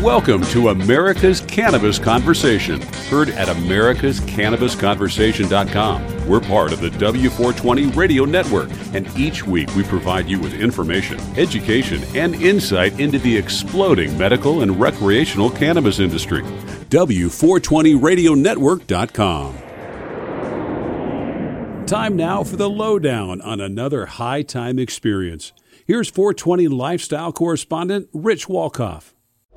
Welcome to America's Cannabis Conversation, heard at americascannabisconversation.com. We're part of the W420 Radio Network, and each week we provide you with information, education, and insight into the exploding medical and recreational cannabis industry. W420radionetwork.com. Time now for the lowdown on another high-time experience. Here's 420 lifestyle correspondent Rich Walkoff.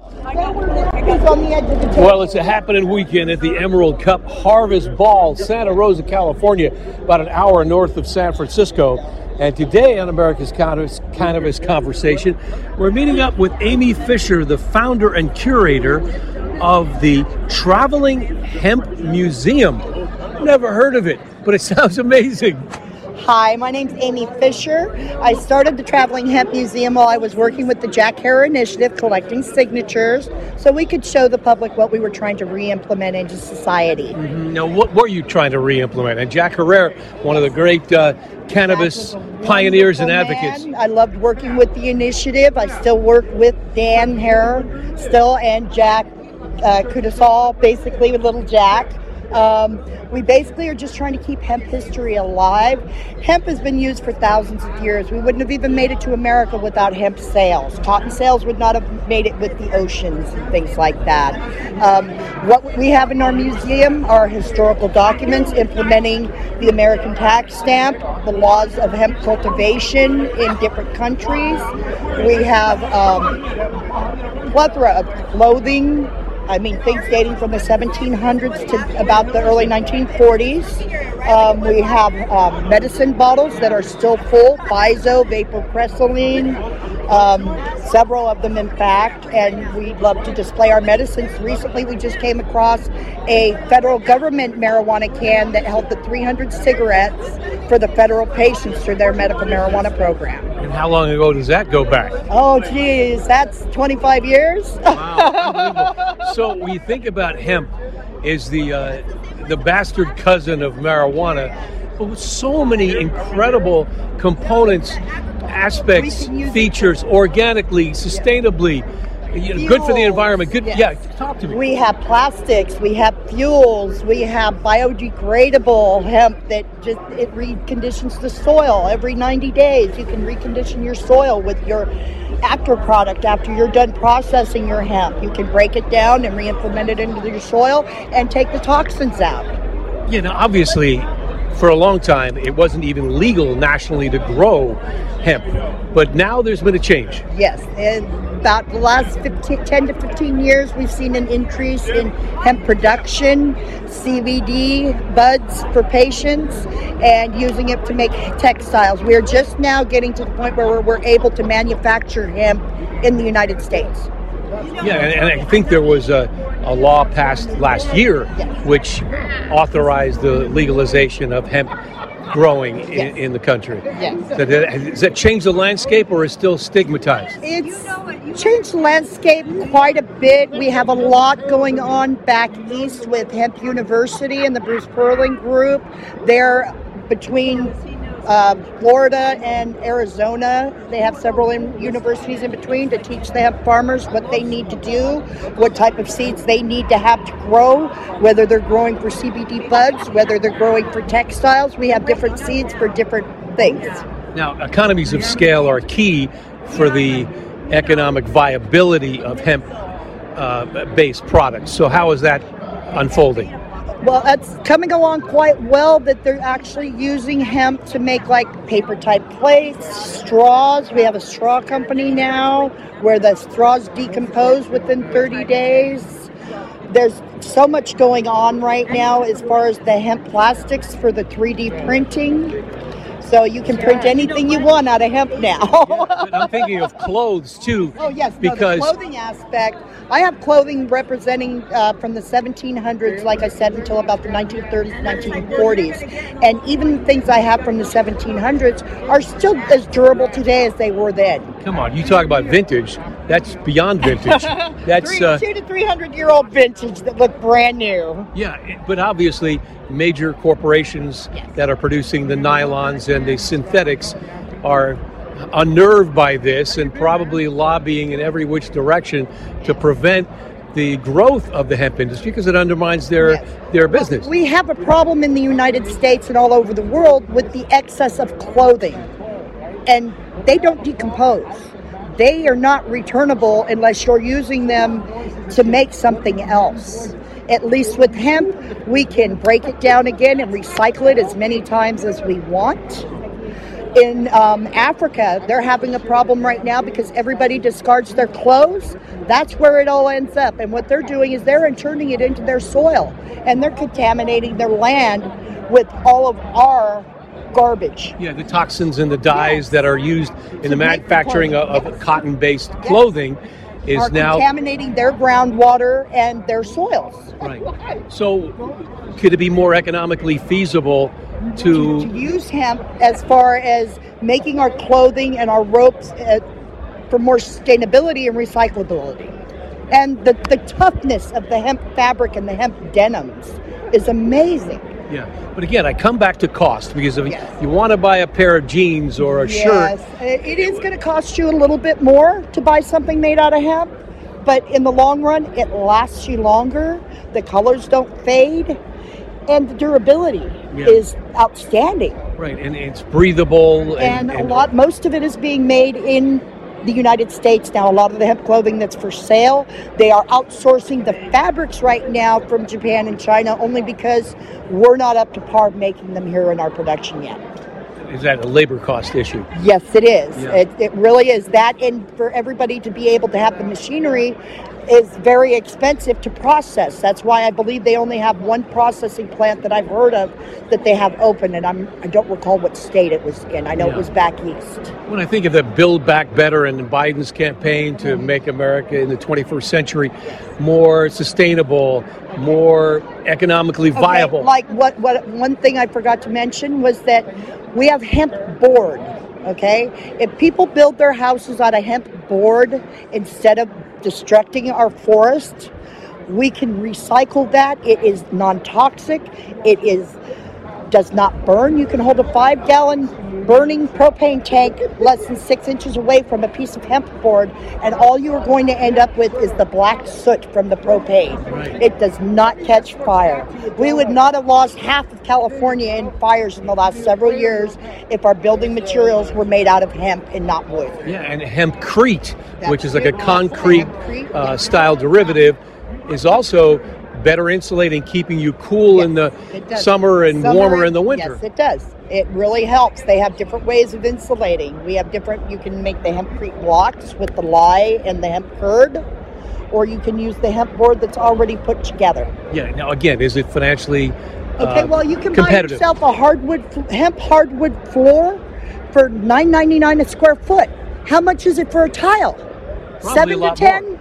Well, it's a happening weekend at the Emerald Cup Harvest Ball, Santa Rosa, California, about an hour north of San Francisco. And today on America's Cannabis Conversation, we're meeting up with Amy Fisher, the founder and curator of the Traveling Hemp Museum. Never heard of it, but it sounds amazing. Hi, my name's Amy Fisher. I started the Traveling Hemp Museum while I was working with the Jack Herer Initiative, collecting signatures, so we could show the public what we were trying to re-implement into society. Mm-hmm. Now, what were you trying to re-implement? And Jack Herer, one of the great cannabis pioneers and advocates. I loved working with the initiative. I still work with Dan Herer still, and Jack Kudasal, basically with Little Jack. We basically are just trying to keep hemp history alive. Hemp has been used for thousands of years. We wouldn't have even made it to America without hemp sales. Cotton sales would not have made it with the oceans and things like that. What we have in our museum are historical documents implementing the American tax stamp, the laws of hemp cultivation in different countries. We have a plethora of clothing. I mean, things dating from the 1700s to about the early 1940s. We have medicine bottles that are still full, Physo, Vapopressoline, several of them in fact, and we love to display our medicines. Recently, we just came across a federal government marijuana can that held the 300 cigarettes for the federal patients through their medical marijuana program. And how long ago does that go back? Oh, geez, that's 25 years. Wow, unbelievable. So we think about hemp as the bastard cousin of marijuana, but with so many incredible components, aspects, features, organically, sustainly, good for the environment. Good, yes. Yeah. Talk to me. We have plastics, we have fuels, we have biodegradable hemp that it reconditions the soil every 90 days. You can recondition your soil with your after product after you're done processing your hemp. You can break it down and re-implement it into your soil and take the toxins out. Yeah, now obviously, for a long time, it wasn't even legal nationally to grow hemp, but now there's been a change. Yes, in about the last 10 to 15 years, we've seen an increase in hemp production, CBD buds for patients, and using it to make textiles. We're just now getting to the point where we're able to manufacture hemp in the United States. Yeah, and I think there was a law passed last year which authorized the legalization of hemp growing in the country. Yes. Does that change the landscape or is it still stigmatized? It's changed the landscape quite a bit. We have a lot going on back east with Hemp University and the Bruce Perling Group. They're between Florida and Arizona. They have several universities in between to teach the hemp farmers what they need to do, what type of seeds they need to have to grow, whether they're growing for CBD buds, whether they're growing for textiles. We have different seeds for different things. Now, economies of scale are key for the economic viability of hemp-based products. So how is that unfolding? Well, it's coming along quite well that they're actually using hemp to make like paper type plates, straws. We have a straw company now where the straws decompose within 30 days. There's so much going on right now as far as the hemp plastics for the 3D printing. So you can print anything you want out of hemp now. But I'm thinking of clothes too. Oh yes, because the clothing aspect. I have clothing representing from the 1700s, like I said, until about the 1930s, 1940s. And even the things I have from the 1700s are still as durable today as they were then. Come on, you talk about vintage. That's beyond vintage. That's 200 to 300-year-old vintage that look brand new. Yeah, but obviously major corporations that are producing the nylons and the synthetics are unnerved by this and probably lobbying in every which direction to prevent the growth of the hemp industry because it undermines their business. We have a problem in the United States and all over the world with the excess of clothing, and they don't decompose. They are not returnable unless you're using them to make something else. At least with hemp, we can break it down again and recycle it as many times as we want. In Africa, they're having a problem right now because everybody discards their clothes. That's where it all ends up. And what they're doing is they're turning it into their soil, and they're contaminating their land with all of our garbage. Yeah, the toxins and the dyes that are used in the manufacturing of cotton-based clothing is now contaminating their groundwater and their soils. Right. So could it be more economically feasible to use hemp as far as making our clothing and our ropes for more sustainability and recyclability? And the toughness of the hemp fabric and the hemp denims is amazing. Yeah, but again, I come back to cost because if you want to buy a pair of jeans or a shirt, it is going to cost you a little bit more to buy something made out of hemp, but in the long run, it lasts you longer. The colors don't fade, and the durability is outstanding. Right, and it's breathable, and most of it is being made in the United States now. A lot of the hemp clothing that's for sale, they are outsourcing the fabrics right now from Japan and China only because we're not up to par making them here in our production yet. Is that a labor cost issue? Yes, it is. Yeah. It really is. That, and for everybody to be able to have the machinery is very expensive to process. That's why I believe they only have one processing plant that I've heard of that they have open, and I don't recall what state it was in. I know it was back east. When I think of the Build Back Better and Biden's campaign to make America in the 21st century more sustainable, more economically viable. Like what one thing I forgot to mention was that we have hemp board. Okay, if people build their houses out of hemp board instead of destructing our forests, we can recycle that. It is non-toxic. It does not burn. You can hold a 5-gallon burning propane tank less than 6 inches away from a piece of hemp board, and all you are going to end up with is the black soot from the propane. Right. It does not catch fire. We would not have lost half of California in fires in the last several years if our building materials were made out of hemp and not wood. Yeah, and hempcrete, which is like a concrete style derivative, is also better insulating, keeping you cool in the summer and warmer in the winter. Yes, it does. It really helps. They have different ways of insulating. We have you can make the hempcrete blocks with the lye and the hemp curd, or you can use the hemp board that's already put together. Yeah, now again, is it financially you can buy competitive? yourself a hemp hardwood floor for $9.99 a square foot. How much is it for a tile? Probably $7 to $10? More.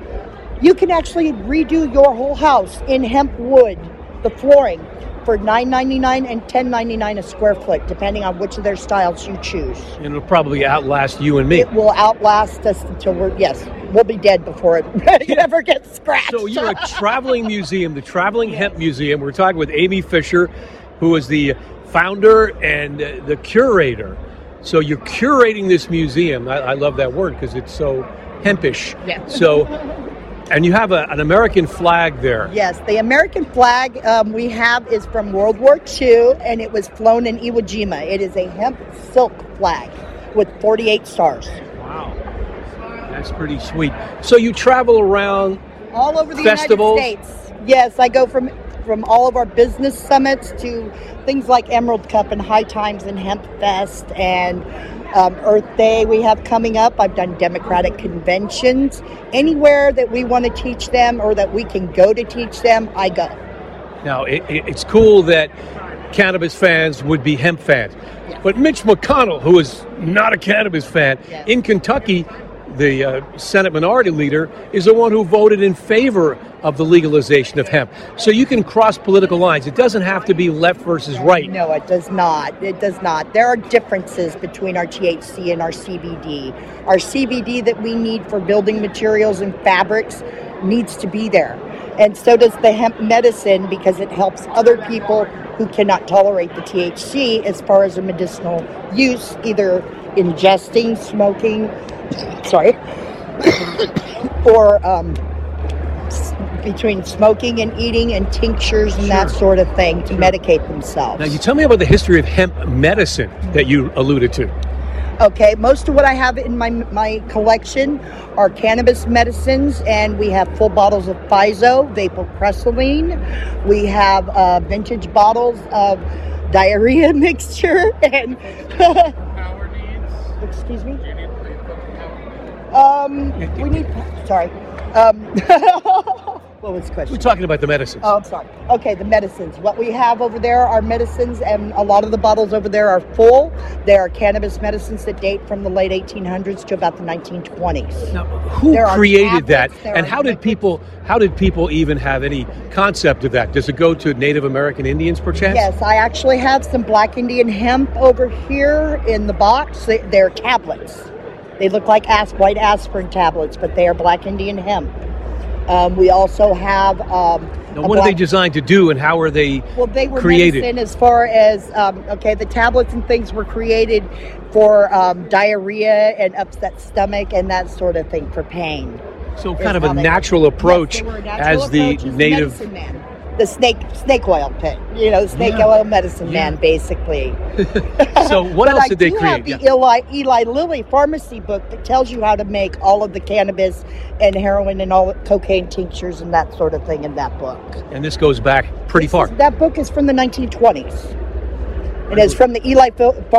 You can actually redo your whole house in hemp wood, the flooring, for $9.99 and $10.99 a square foot, depending on which of their styles you choose. And it'll probably outlast you and me. It will outlast us until we'll be dead before it ever gets scratched. So you're a traveling museum, the Traveling Hemp Museum. We're talking with Amy Fisher, who is the founder and the curator. So you're curating this museum. I love that word because it's so hempish. Yeah. So, and you have an American flag there. Yes, the American flag we have is from World War II, and it was flown in Iwo Jima. It is a hemp silk flag with 48 stars. Wow, that's pretty sweet. So you travel around all over the festivals? United States. Yes, I go from all of our business summits to things like Emerald Cup and High Times and Hemp Fest and Earth Day we have coming up. I've done Democratic conventions. Anywhere that we want to teach them or that we can go to teach them, I go. Now, it's cool that cannabis fans would be hemp fans. Yes. But Mitch McConnell, who is not a cannabis fan, in Kentucky, the Senate Minority Leader, is the one who voted in favor of the legalization of hemp. So you can cross political lines. It doesn't have to be left versus right. No, it does not. It does not. There are differences between our THC and our CBD. Our CBD that we need for building materials and fabrics needs to be there. And so does the hemp medicine, because it helps other people who cannot tolerate the THC as far as a medicinal use, either ingesting, smoking, or between smoking and eating and tinctures and that sort of thing to medicate themselves. Now, you tell me about the history of hemp medicine that you alluded to. Okay, most of what I have in my collection are cannabis medicines, and we have full bottles of Physo, vapopressoline. We have vintage bottles of diarrhea mixture and Power needs. excuse me. Do you need We need. Sorry. What was the question? We're talking about the medicines. Oh, I'm sorry. Okay, the medicines. What we have over there are medicines, and a lot of the bottles over there are full. They are cannabis medicines that date from the late 1800s to about the 1920s. Now, who There are created that, tablets, there and are how did people even have any concept of that? Does it go to Native American Indians, perchance? Yes, I actually have some Black Indian hemp over here in the box. They're tablets. They look like white aspirin tablets, but they are Black Indian hemp. We also have. Now, what are they designed to do, and how are they they were created? medicine as far as the tablets and things were created for diarrhea and upset stomach and that sort of thing for pain. So, kind of a natural approach as the native medicine man. The snake oil pit, snake oil medicine man, basically. So what else did they create? I do have the Eli Lilly pharmacy book that tells you how to make all of the cannabis and heroin and all the cocaine tinctures and that sort of thing in that book. And this goes back pretty far. That book is from the 1920s. It is from the Eli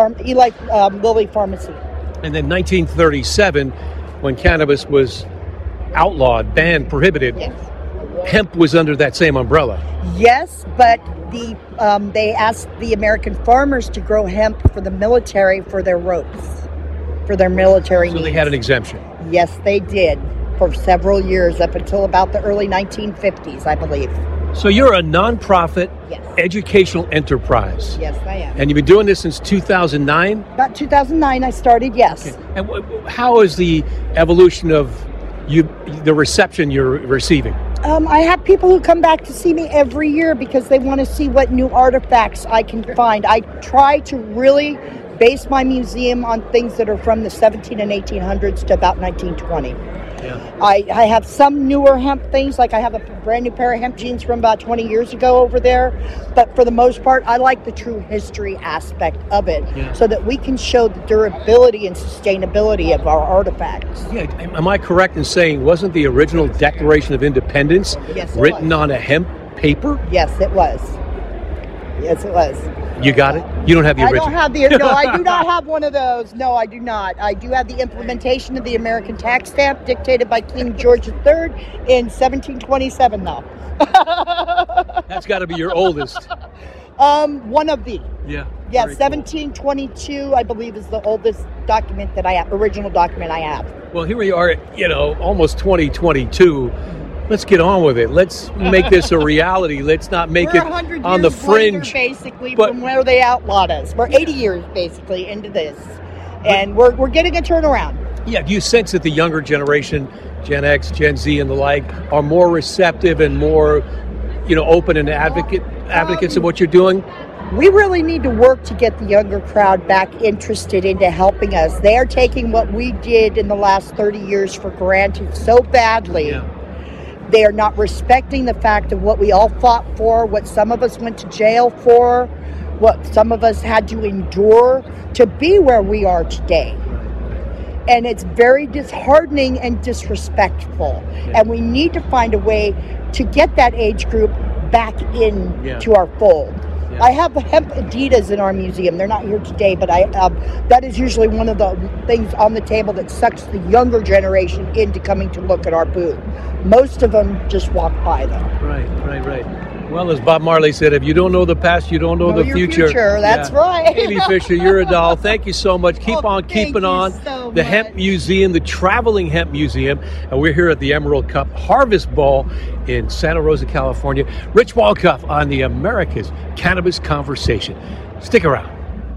Lilly pharmacy. And then 1937, when cannabis was outlawed, banned, prohibited, hemp was under that same umbrella. Yes, but they asked the American farmers to grow hemp for the military for their ropes, for their military needs. So they had an exemption. Yes, they did for several years, up until about the early 1950s, I believe. So you're a nonprofit educational enterprise. Yes, I am. And you've been doing this since 2009? About 2009 I started, yes. Okay. And how is the evolution of the reception you're receiving? I have people who come back to see me every year because they want to see what new artifacts I can find. I try to really base my museum on things that are from the 17 and 1800s to about 1920. Yeah. I have some newer hemp things, like I have a brand new pair of hemp jeans from about 20 years ago over there. But for the most part, I like the true history aspect of it so that we can show the durability and sustainability of our artifacts. Yeah, am I correct in saying, wasn't the original Declaration of Independence written on a hemp paper? Yes, it was. Yes, it was. You got it? You don't have the original? I do not have one of those. No, I do not. I do have the implementation of the American tax stamp dictated by King George III in 1727, though. That's got to be your oldest. One of the. Yeah. Yeah, 1722, I believe, is the oldest document that I have, original document I have. Well, here we are, almost 2022. Let's get on with it. Let's make this a reality. Let's not make it on the fringe. Later, basically, from where they outlawed us. We're 80 years, basically, into this. And we're getting a turnaround. Yeah. Do you sense that the younger generation, Gen X, Gen Z, and the like, are more receptive and more, open and advocates of what you're doing? We really need to work to get the younger crowd back interested into helping us. They are taking what we did in the last 30 years for granted so badly. Yeah. They are not respecting the fact of what we all fought for, what some of us went to jail for, what some of us had to endure to be where we are today. And it's very disheartening and disrespectful. And we need to find a way to get that age group back into our fold. Yeah. I have hemp Adidas in our museum. They're not here today, but that is usually one of the things on the table that sucks the younger generation into coming to look at our booth. Most of them just walk by, though. Right. Well, as Bob Marley said, if you don't know the past, you don't know the future. That's right. Amy Fisher, you're a doll. Thank you so much. Keep on keeping on. So the much. Hemp Museum, the Traveling Hemp Museum. And we're here at the Emerald Cup Harvest Ball in Santa Rosa, California. Rich Walkuff on the America's Cannabis Conversation. Stick around.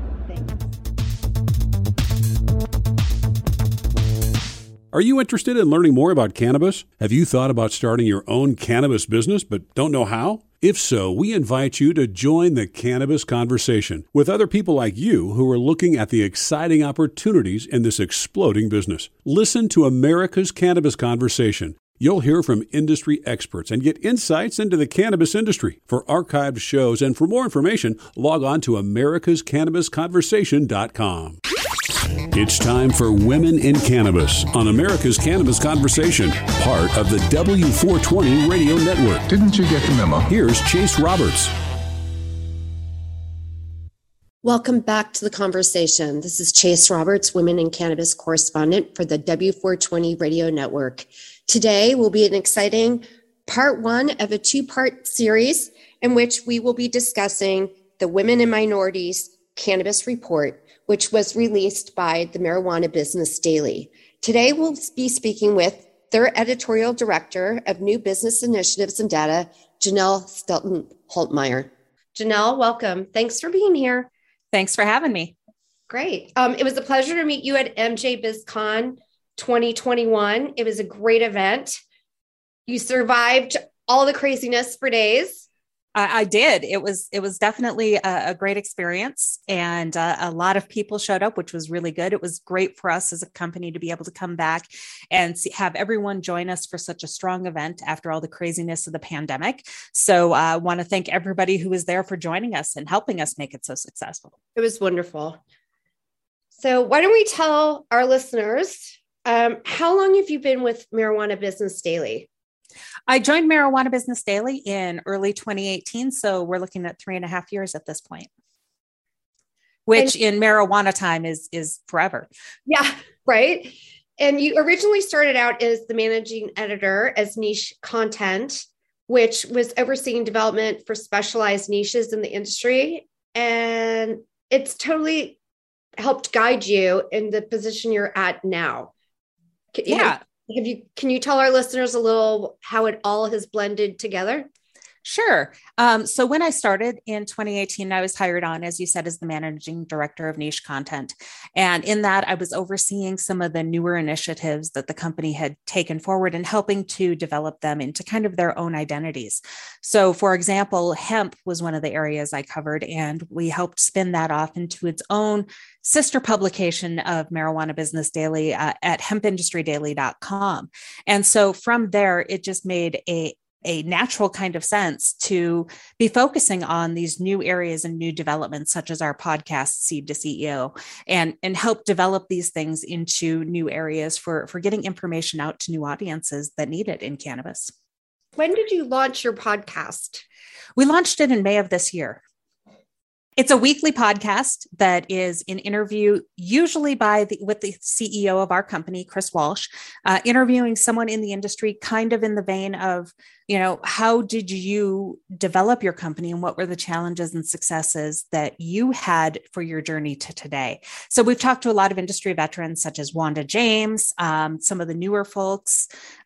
Are you interested in learning more about cannabis? Have you thought about starting your own cannabis business but don't know how? If so, we invite you to join the cannabis conversation with other people like you who are looking at the exciting opportunities in this exploding business. Listen to America's Cannabis Conversation. You'll hear from industry experts and get insights into the cannabis industry. For archived shows and for more information, log on to americascannabisconversation.com. It's time for Women in Cannabis on America's Cannabis Conversation, part of the W420 Radio Network. Didn't you get the memo? Here's Chase Roberts. Welcome back to the conversation. This is Chase Roberts, Women in Cannabis correspondent for the W420 Radio Network. Today will be an exciting part one of a two-part series in which we will be discussing the Women and Minorities Cannabis Report, which was released by the Marijuana Business Daily. Today, we'll be speaking with their editorial director of new business initiatives and data, Janelle Stelton Holtmeyer. Janelle, welcome. Thanks for being here. Thanks for having me. Great. It was a pleasure to meet you at MJ BizCon 2021. It was a great event. You survived all the craziness for days. I did. It was definitely a great experience, and a lot of people showed up, which was really good. It was great for us as a company to be able to come back and have everyone join us for such a strong event after all the craziness of the pandemic. So I want to thank everybody who was there for joining us and helping us make it so successful. It was wonderful. So why don't we tell our listeners, how long have you been with Marijuana Business Daily? I joined Marijuana Business Daily in early 2018. So we're looking at 3.5 years at this point, which in marijuana time is forever. Yeah, right. And you originally started out as the managing editor as Niche Content, which was overseeing development for specialized niches in the industry. And it's totally helped guide you in the position you're at now. Yeah. Can you tell our listeners a little how it all has blended together? Sure. So when I started in 2018, I was hired on, as you said, as the managing director of Niche Content. And in that, I was overseeing some of the newer initiatives that the company had taken forward and helping to develop them into kind of their own identities. So for example, hemp was one of the areas I covered, and we helped spin that off into its own sister publication of Marijuana Business Daily at hempindustrydaily.com. And so from there, it just made a natural kind of sense to be focusing on these new areas and new developments, such as our podcast, Seed to CEO, and help develop these things into new areas for getting information out to new audiences that need it in cannabis. When did you launch your podcast? We launched it in May of this year. It's a weekly podcast that is an interview, usually with the CEO of our company, Chris Walsh, interviewing someone in the industry, kind of in the vein of, how did you develop your company and what were the challenges and successes that you had for your journey to today? So we've talked to a lot of industry veterans, such as Wanda James, some of the newer folks,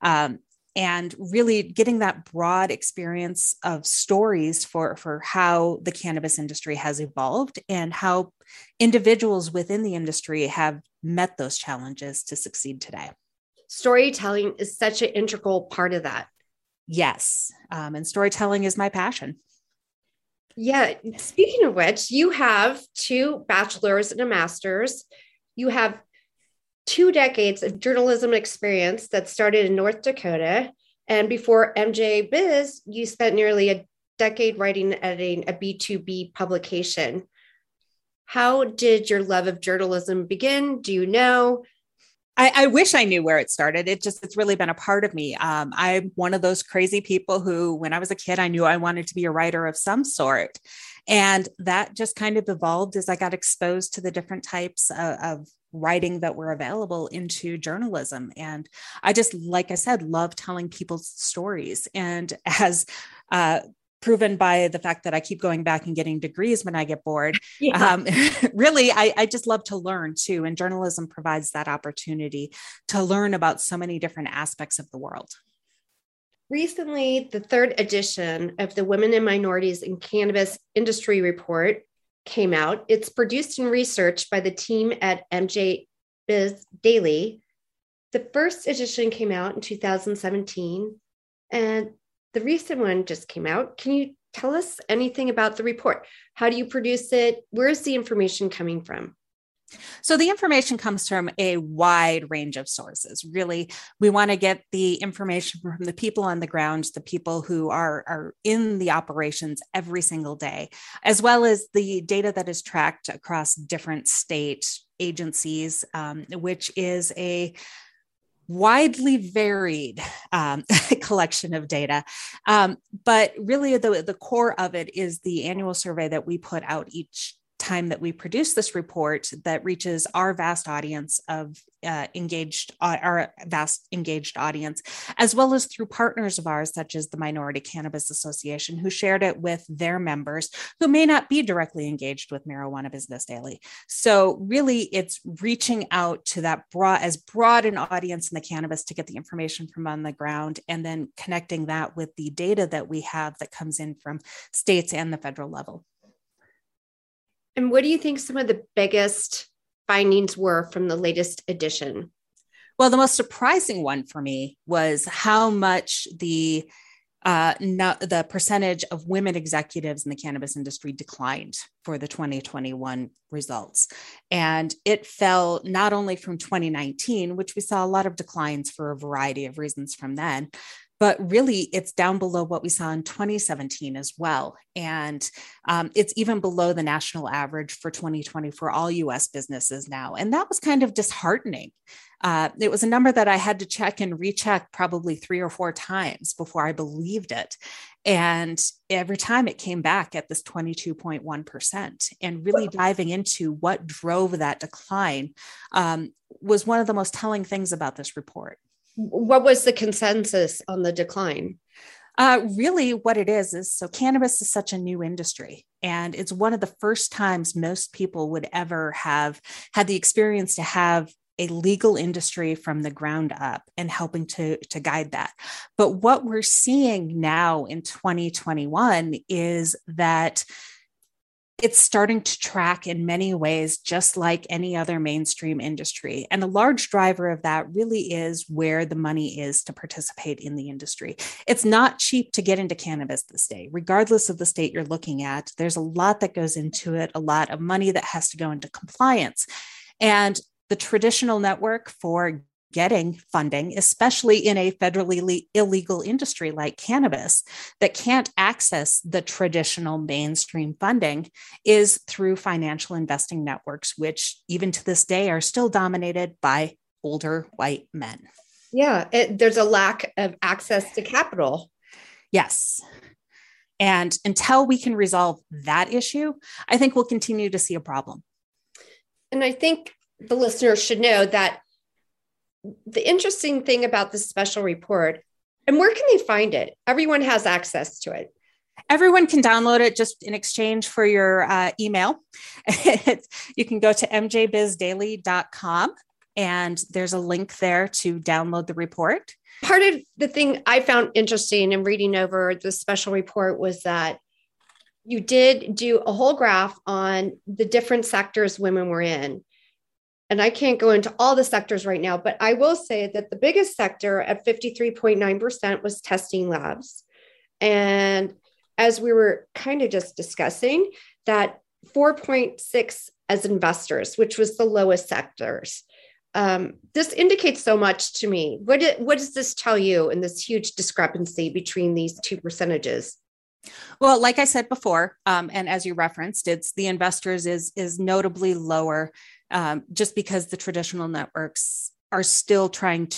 and really getting that broad experience of stories for how the cannabis industry has evolved and how individuals within the industry have met those challenges to succeed today. Storytelling is such an integral part of that. Yes. And storytelling is my passion. Yeah. Speaking of which, you have 2 bachelor's and a master's. You have 2 decades of journalism experience that started in North Dakota. And before MJ Biz, you spent nearly a decade writing and editing a B2B publication. How did your love of journalism begin? Do you know? I wish I knew where it started. It's really been a part of me. I'm one of those crazy people who, when I was a kid, I knew I wanted to be a writer of some sort. And that just kind of evolved as I got exposed to the different types of writing that were available into journalism. And I just, like I said, love telling people's stories. And as proven by the fact that I keep going back and getting degrees when I get bored. Yeah. Really, I just love to learn too. And journalism provides that opportunity to learn about so many different aspects of the world. Recently, the 3rd edition of the Women and Minorities in Cannabis Industry Report came out. It's produced and researched by the team at MJ Biz Daily. The first edition came out in 2017, and the recent one just came out. Can you tell us anything about the report. How do you produce it? Where is the information coming from? So the information comes from a wide range of sources. Really, we want to get the information from the people on the ground, the people who are in the operations every single day, as well as the data that is tracked across different state agencies, which is a widely varied collection of data. But really, the core of it is the annual survey that we put out each time that we produce this report that reaches our vast audience of engaged audience, as well as through partners of ours, such as the Minority Cannabis Association, who shared it with their members who may not be directly engaged with Marijuana Business Daily. So really, it's reaching out to that as broad an audience in the cannabis to get the information from on the ground, and then connecting that with the data that we have that comes in from states and the federal level. And what do you think some of the biggest findings were from the latest edition? Well, the most surprising one for me was how much the percentage of women executives in the cannabis industry declined for the 2021 results. And it fell not only from 2019, which we saw a lot of declines for a variety of reasons from then, but really it's down below what we saw in 2017 as well. And it's even below the national average for 2020 for all US businesses now. And that was kind of disheartening. It was a number that I had to check and recheck probably 3 or 4 times before I believed it. And every time it came back at this 22.1%. And really diving into what drove that decline was one of the most telling things about this report. What was the consensus on the decline? Really what it is so cannabis is such a new industry, and it's one of the first times most people would ever have had the experience to have a legal industry from the ground up and helping to guide that. But what we're seeing now in 2021 is that it's starting to track in many ways, just like any other mainstream industry. And a large driver of that really is where the money is to participate in the industry. It's not cheap to get into cannabis this day, regardless of the state you're looking at. There's a lot that goes into it, a lot of money that has to go into compliance. And the traditional network for getting funding, especially in a federally illegal industry like cannabis that can't access the traditional mainstream funding, is through financial investing networks, which even to this day are still dominated by older white men. Yeah, there's a lack of access to capital. Yes. And until we can resolve that issue, I think we'll continue to see a problem. And I think the listeners should know that the interesting thing about this special report, and where can they find it? Everyone has access to it. Everyone can download it just in exchange for your email. You can go to mjbizdaily.com and there's a link there to download the report. Part of the thing I found interesting in reading over the special report was that you did do a whole graph on the different sectors women were in. And I can't go into all the sectors right now, but I will say that the biggest sector at 53.9% was testing labs. And as we were kind of just discussing, that 4.6 as investors, which was the lowest sectors. This indicates so much to me. What does this tell you in this huge discrepancy between these two percentages? Well, like I said before, and as you referenced, it's the investors is notably lower just because the traditional networks are still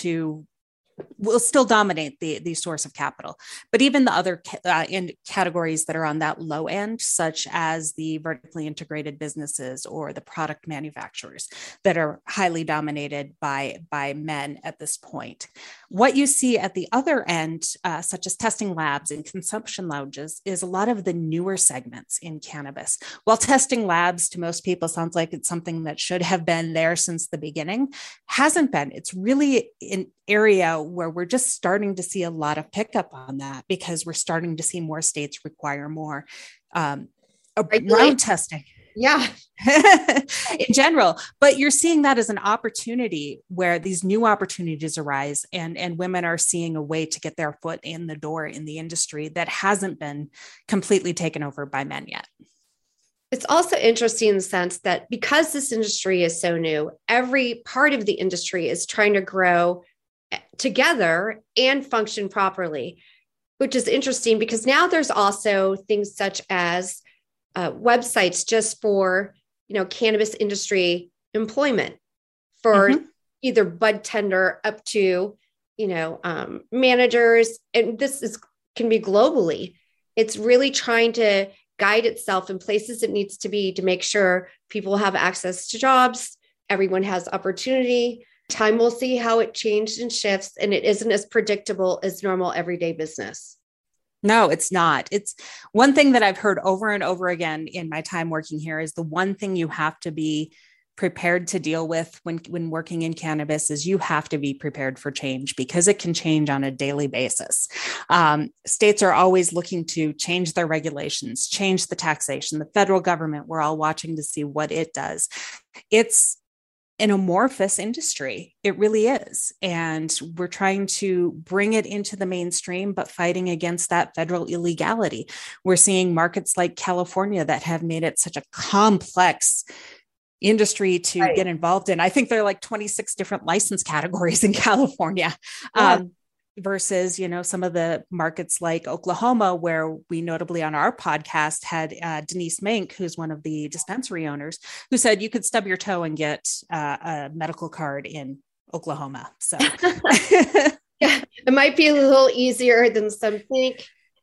will still dominate the source of capital. But even the other categories that are on that low end, such as the vertically integrated businesses or the product manufacturers that are highly dominated by men at this point. What you see at the other end, such as testing labs and consumption lounges, is a lot of the newer segments in cannabis. While testing labs to most people sounds like it's something that should have been there since the beginning, hasn't been. It's really an area where we're just starting to see a lot of pickup on that because we're starting to see more states require more round testing. Yeah. in general. But you're seeing that as an opportunity where these new opportunities arise, and women are seeing a way to get their foot in the door in the industry that hasn't been completely taken over by men yet. It's also interesting in the sense that because this industry is so new, every part of the industry is trying to grow together and function properly, which is interesting because now there's also things such as websites just for, cannabis industry employment for either bud tender up to, managers. And can be globally. It's really trying to guide itself in places it needs to be to make sure people have access to jobs. Everyone has opportunity. Time will see how it changed and shifts, and it isn't as predictable as normal everyday business. No, it's not. It's one thing that I've heard over and over again in my time working here is the one thing you have to be prepared to deal with when working in cannabis is you have to be prepared for change because it can change on a daily basis. States are always looking to change their regulations, change the taxation. The federal government, we're all watching to see what it does. It's an amorphous industry. It really is. And we're trying to bring it into the mainstream, but fighting against that federal illegality. We're seeing markets like California that have made it such a complex industry to get involved in. I think there are like 26 different license categories in California. Versus, some of the markets like Oklahoma, where we notably on our podcast had Denise Mink, who's one of the dispensary owners, who said you could stub your toe and get a medical card in Oklahoma. So yeah, it might be a little easier than some think.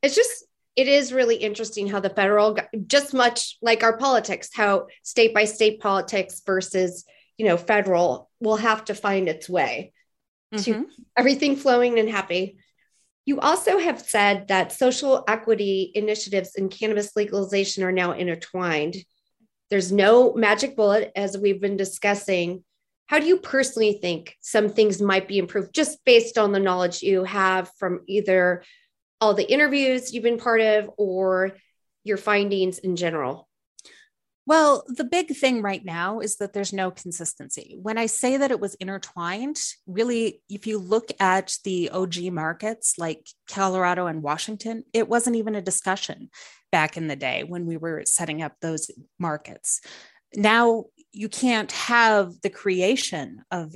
It is really interesting how the federal, just much like our politics, how state by state politics versus, federal will have to find its way to everything flowing and happy. You also have said that social equity initiatives in cannabis legalization are now intertwined. There's no magic bullet, as we've been discussing. How do you personally think some things might be improved just based on the knowledge you have from either all the interviews you've been part of or your findings in general? Well, the big thing right now is that there's no consistency. When I say that it was intertwined, really, if you look at the OG markets like Colorado and Washington, it wasn't even a discussion back in the day when we were setting up those markets. Now you can't have the creation of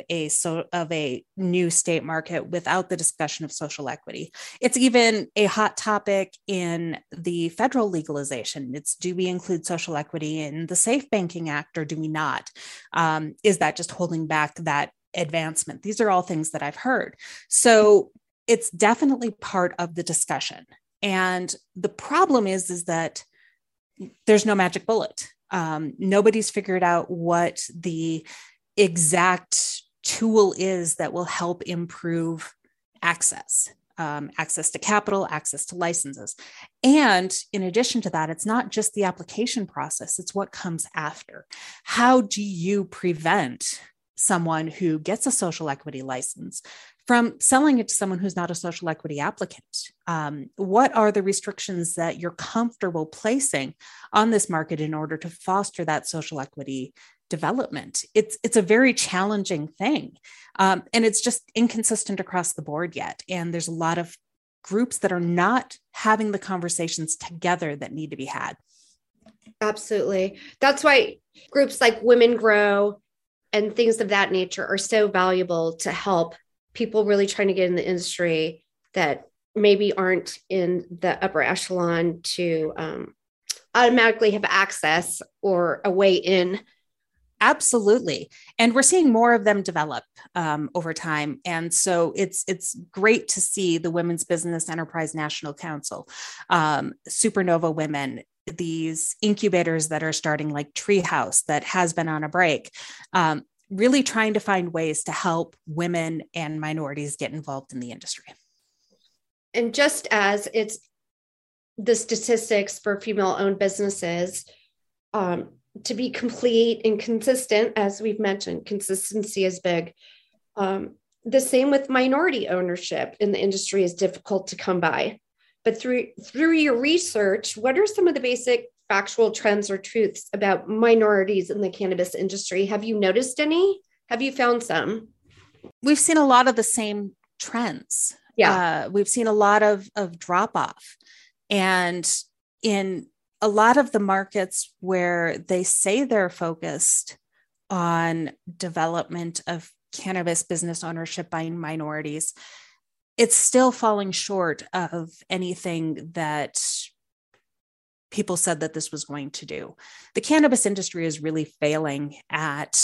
a new state market without the discussion of social equity. It's even a hot topic in the federal legalization. It's, do we include social equity in the Safe Banking Act or do we not? Is that just holding back that advancement? These are all things that I've heard. So it's definitely part of the discussion. And the problem is that there's no magic bullet. Nobody's figured out what the exact tool is that will help improve access to capital, access to licenses. And in addition to that, it's not just the application process, it's what comes after. How do you prevent someone who gets a social equity license from selling it to someone who's not a social equity applicant? What are the restrictions that you're comfortable placing on this market in order to foster that social equity development? It's a very challenging thing. And it's just inconsistent across the board yet. And there's a lot of groups that are not having the conversations together that need to be had. Absolutely. That's why groups like Women Grow and things of that nature are so valuable to help people really trying to get in the industry that maybe aren't in the upper echelon to automatically have access or a way in. Absolutely. And we're seeing more of them develop over time. And so it's great to see the Women's Business Enterprise National Council, Supernova Women, these incubators that are starting like Treehouse that has been on a break, really trying to find ways to help women and minorities get involved in the industry. And just as it's the statistics for female-owned businesses, to be complete and consistent, as we've mentioned, consistency is big. The same with minority ownership in the industry is difficult to come by. But through your research, what are some of the basic factual trends or truths about minorities in the cannabis industry. Have you noticed any? Have you found some? We've seen a lot of the same trends. Yeah. We've seen a lot of drop off. And in a lot of the markets where they say they're focused on development of cannabis business ownership by minorities, it's still falling short of anything that people said that this was going to do. The cannabis industry is really failing at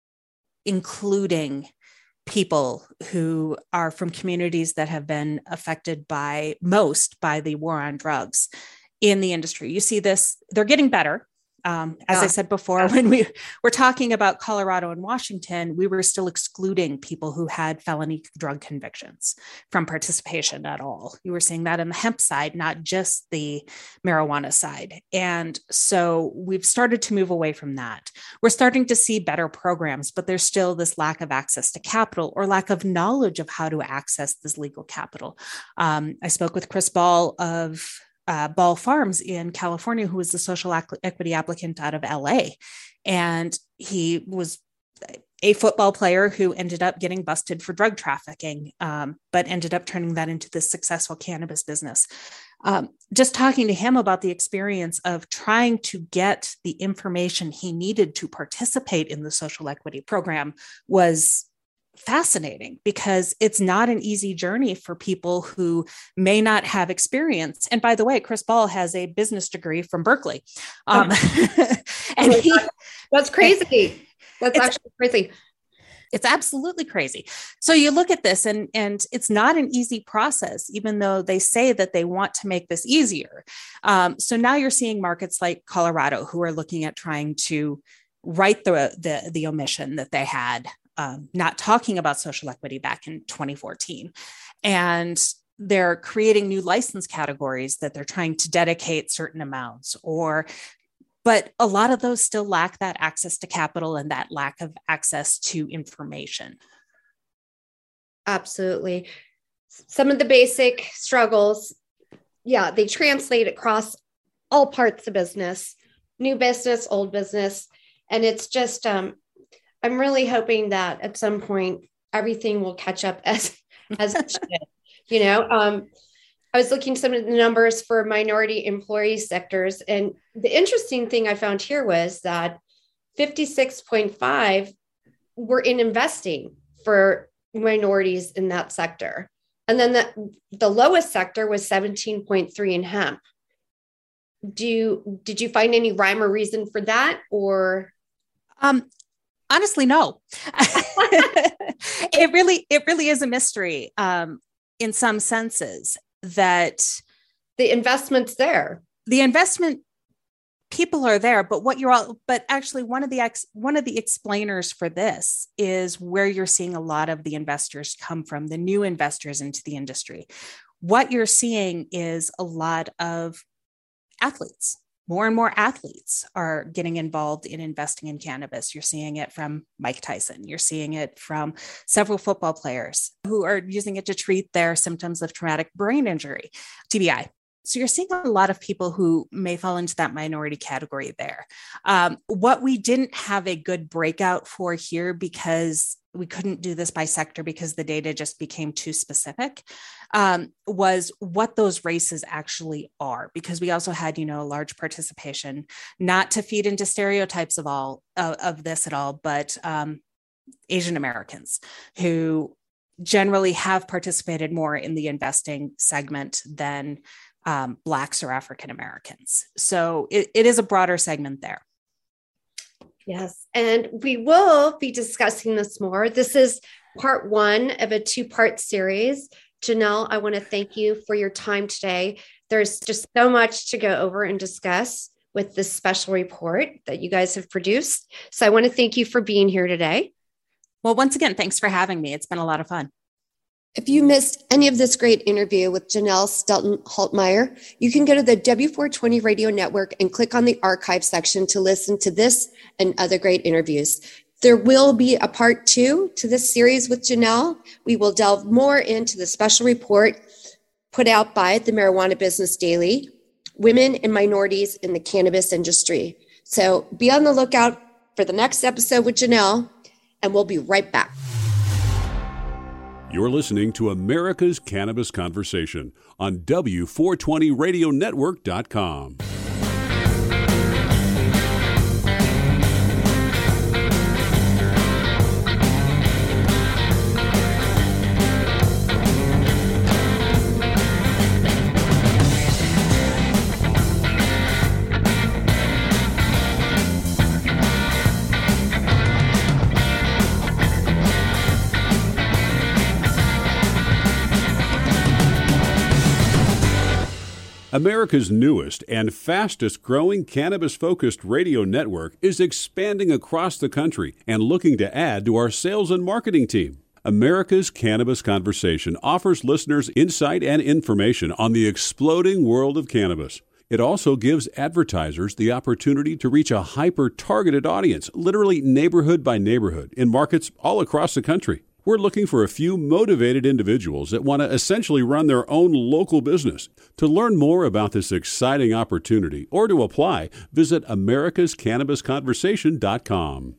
including people who are from communities that have been affected by the war on drugs in the industry. You see this, they're getting better. As I said before, when we were talking about Colorado and Washington, we were still excluding people who had felony drug convictions from participation at all. You were seeing that in the hemp side, not just the marijuana side. And so we've started to move away from that. We're starting to see better programs, but there's still this lack of access to capital or lack of knowledge of how to access this legal capital. I spoke with Chris Ball of Ball Farms in California, who was the social equity applicant out of LA. And he was a football player who ended up getting busted for drug trafficking, but ended up turning that into this successful cannabis business. Just talking to him about the experience of trying to get the information he needed to participate in the social equity program was fascinating, because it's not an easy journey for people who may not have experience. And by the way, Chris Ball has a business degree from Berkeley. And that's crazy. That's actually crazy. It's absolutely crazy. So you look at this and it's not an easy process, even though they say that they want to make this easier. So now you're seeing markets like Colorado who are looking at trying to right the omission that they had, not talking about social equity back in 2014. And they're creating new license categories that they're trying to dedicate certain amounts, but a lot of those still lack that access to capital and that lack of access to information. Absolutely. Some of the basic struggles, they translate across all parts of business, new business, old business. And it's just, I'm really hoping that at some point everything will catch up as it should. I was looking at some of the numbers for minority employee sectors, and the interesting thing I found here was that 56.5 were in investing for minorities in that sector, and then the lowest sector was 17.3 in hemp. Did you find any rhyme or reason for that, or? Honestly, no. It really is a mystery in some senses, that the investment's there. The investment people are there, but actually one of the explainers for this is where you're seeing a lot of the investors come from, the new investors into the industry. What you're seeing is a lot of athletes. More and more athletes are getting involved in investing in cannabis. You're seeing it from Mike Tyson. You're seeing it from several football players who are using it to treat their symptoms of traumatic brain injury, TBI. So you're seeing a lot of people who may fall into that minority category there. What we didn't have a good breakout for here, because we couldn't do this by sector because the data just became too specific, was what those races actually are. Because we also had, a large participation, not to feed into stereotypes of this at all, but Asian Americans who generally have participated more in the investing segment than Blacks or African Americans. So it is a broader segment there. Yes, and we will be discussing this more. This is part one of a two-part series. Janelle, I want to thank you for your time today. There's just so much to go over and discuss with this special report that you guys have produced. So I want to thank you for being here today. Well, once again, thanks for having me. It's been a lot of fun. If you missed any of this great interview with Janelle Stelton-Haltmeyer, you can go to the W420 Radio Network and click on the archive section to listen to this and other great interviews. There will be a part 2 to this series with Janelle. We will delve more into the special report put out by the Marijuana Business Daily, women and minorities in the cannabis industry. So be on the lookout for the next episode with Janelle, and we'll be right back. You're listening to America's Cannabis Conversation on W420RadioNetwork.com. America's newest and fastest growing cannabis-focused radio network is expanding across the country and looking to add to our sales and marketing team. America's Cannabis Conversation offers listeners insight and information on the exploding world of cannabis. It also gives advertisers the opportunity to reach a hyper-targeted audience, literally neighborhood by neighborhood, in markets all across the country. We're looking for a few motivated individuals that want to essentially run their own local business. To learn more about this exciting opportunity or to apply, visit americascannabisconversation.com.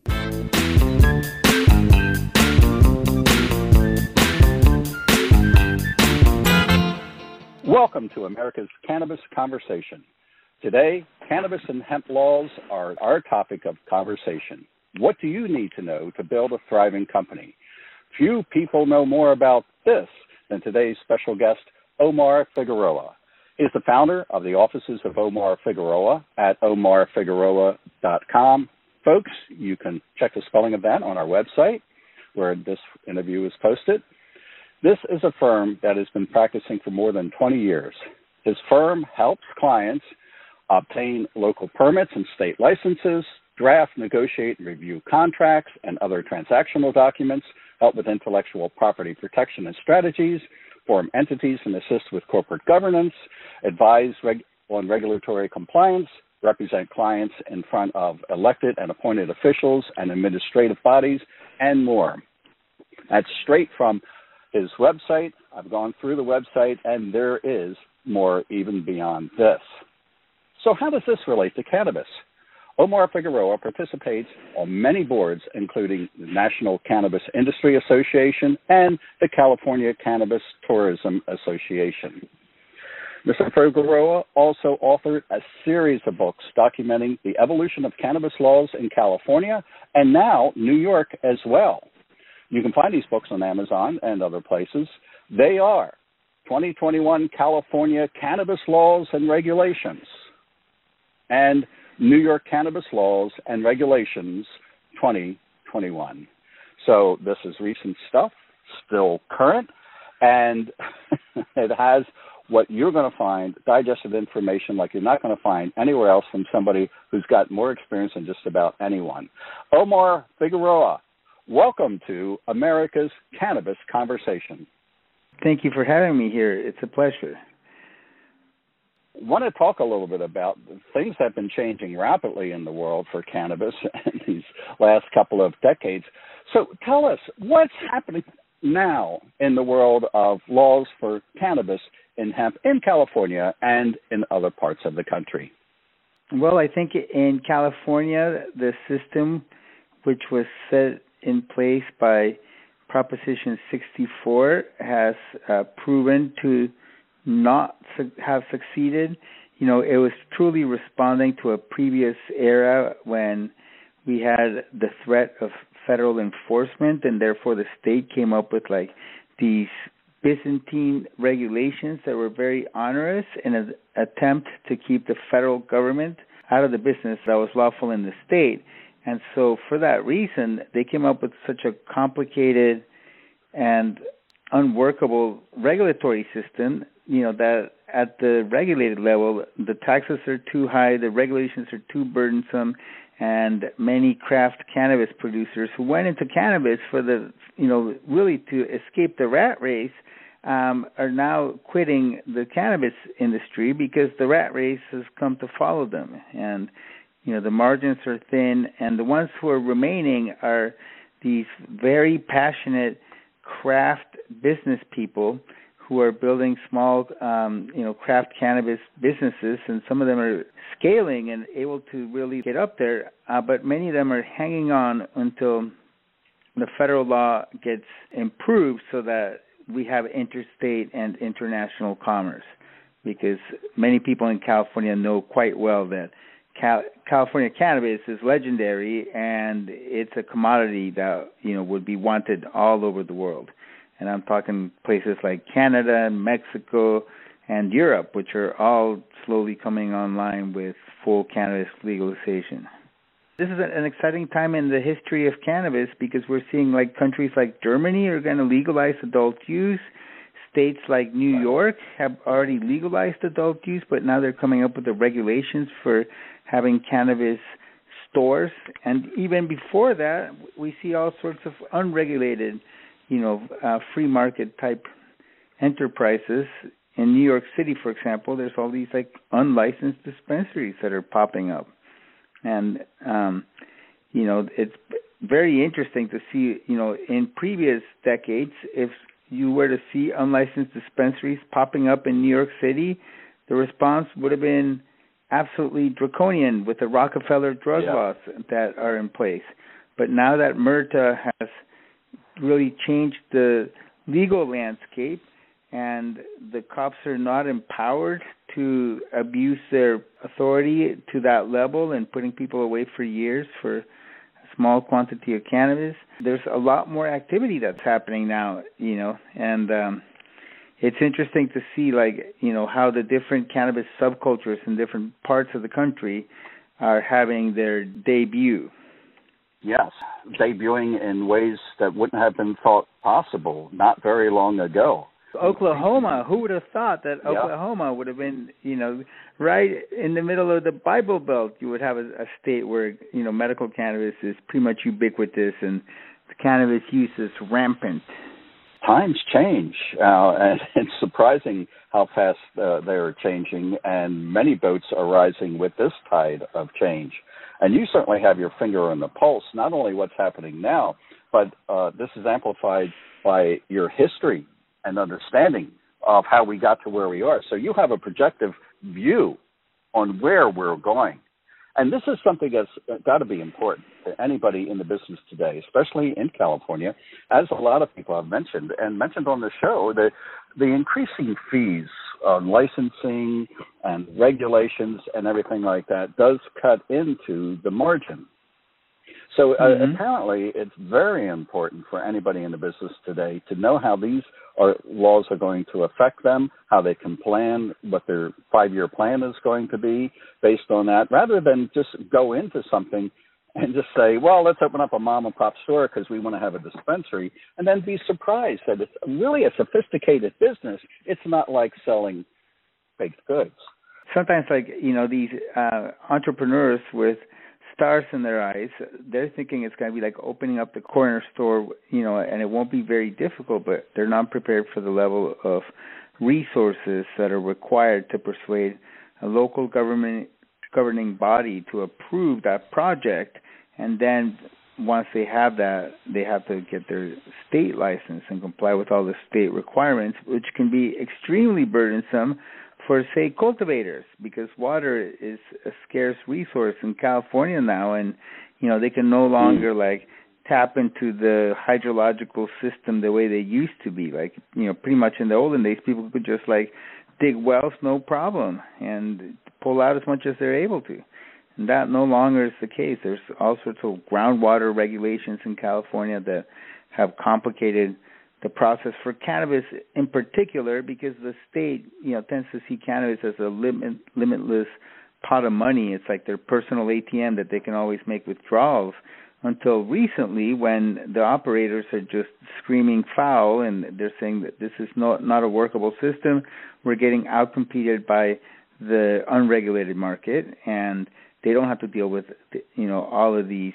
Welcome to America's Cannabis Conversation. Today, cannabis and hemp laws are our topic of conversation. What do you need to know to build a thriving company? Few people know more about this than today's special guest, Omar Figueroa. He is the founder of the offices of Omar Figueroa at omarfigueroa.com. Folks, you can check the spelling of that on our website where this interview is posted. This is a firm that has been practicing for more than 20 years. His firm helps clients obtain local permits and state licenses, draft, negotiate, and review contracts and other transactional documents, help with intellectual property protection and strategies, form entities and assist with corporate governance, advise on regulatory compliance, represent clients in front of elected and appointed officials and administrative bodies, and more. That's straight from his website. I've gone through the website, and there is more even beyond this. So how does this relate to cannabis? Omar Figueroa participates on many boards, including the National Cannabis Industry Association and the California Cannabis Tourism Association. Mr. Figueroa also authored a series of books documenting the evolution of cannabis laws in California and now New York as well. You can find these books on Amazon and other places. They are 2021 California Cannabis Laws and Regulations and New York Cannabis Laws and Regulations 2021. So this is recent stuff, still current, and it has what you're going to find, digested information like you're not going to find anywhere else from somebody who's got more experience than just about anyone. Omar Figueroa, welcome to America's Cannabis Conversation. Thank you for having me here. It's a pleasure. I want to talk a little bit about things that have been changing rapidly in the world for cannabis in these last couple of decades. So tell us, what's happening now in the world of laws for cannabis in hemp in California and in other parts of the country? Well, I think in California, the system which was set in place by Proposition 64 has proven to not have succeeded. You know, it was truly responding to a previous era when we had the threat of federal enforcement, and therefore the state came up with like these Byzantine regulations that were very onerous in an attempt to keep the federal government out of the business that was lawful in the state. And so for that reason, they came up with such a complicated and unworkable regulatory system, you know, that at the regulated level, the taxes are too high, the regulations are too burdensome, and many craft cannabis producers who went into cannabis for the, you know, really to escape the rat race, are now quitting the cannabis industry because the rat race has come to follow them. And, you know, the margins are thin, and the ones who are remaining are these very passionate craft business people who are building small, craft cannabis businesses, and some of them are scaling and able to really get up there, but many of them are hanging on until the federal law gets improved so that we have interstate and international commerce, because many people in California know quite well that California cannabis is legendary, and it's a commodity that would be wanted all over the world. And I'm talking places like Canada, Mexico, and Europe, which are all slowly coming online with full cannabis legalization. This is an exciting time in the history of cannabis, because we're seeing like countries like Germany are going to legalize adult use. States like New York have already legalized adult use, but now they're coming up with the regulations for having cannabis stores. And even before that, we see all sorts of unregulated, free market type enterprises. In New York City, for example, there's all these like unlicensed dispensaries that are popping up. And, it's very interesting to see, in previous decades, if you were to see unlicensed dispensaries popping up in New York City, the response would have been absolutely draconian with the Rockefeller drug laws that are in place. But now that MRTA has really changed the legal landscape, and the cops are not empowered to abuse their authority to that level and putting people away for years for a small quantity of cannabis, there's a lot more activity that's happening now, and it's interesting to see, how the different cannabis subcultures in different parts of the country are having their debut. Yes, debuting in ways that wouldn't have been thought possible not very long ago. Oklahoma, who would have thought that Oklahoma would have been, right in the middle of the Bible Belt, you would have a state where, medical cannabis is pretty much ubiquitous and the cannabis use is rampant. Times change, and it's surprising how fast they are changing, and many boats are rising with this tide of change. And you certainly have your finger on the pulse, not only what's happening now, but this is amplified by your history and understanding of how we got to where we are. So you have a projective view on where we're going. And this is something that's got to be important to anybody in the business today, especially in California, as a lot of people have mentioned on the show, the increasing fees on licensing and regulations and everything like that does cut into the margin. So apparently it's very important for anybody in the business today to know how these laws are going to affect them, how they can plan, what their 5-year plan is going to be based on that, rather than just go into something and just say, well, let's open up a mom and pop store because we want to have a dispensary, and then be surprised that it's really a sophisticated business. It's not like selling baked goods. Sometimes these entrepreneurs with stars in their eyes, they're thinking it's going to be like opening up the corner store, and it won't be very difficult, but they're not prepared for the level of resources that are required to persuade a local governing body to approve that project. And then once they have that, they have to get their state license and comply with all the state requirements, which can be extremely burdensome for, say, cultivators, because water is a scarce resource in California now, and, they can no longer, tap into the hydrological system the way they used to be. Pretty much in the olden days, people could just, dig wells, no problem, and pull out as much as they're able to. And that no longer is the case. There's all sorts of groundwater regulations in California that have complicated the process for cannabis in particular, because the state, tends to see cannabis as a limitless pot of money. It's like their personal ATM that they can always make withdrawals, until recently when the operators are just screaming foul and they're saying that this is not a workable system. We're getting outcompeted by the unregulated market, and they don't have to deal with, all of these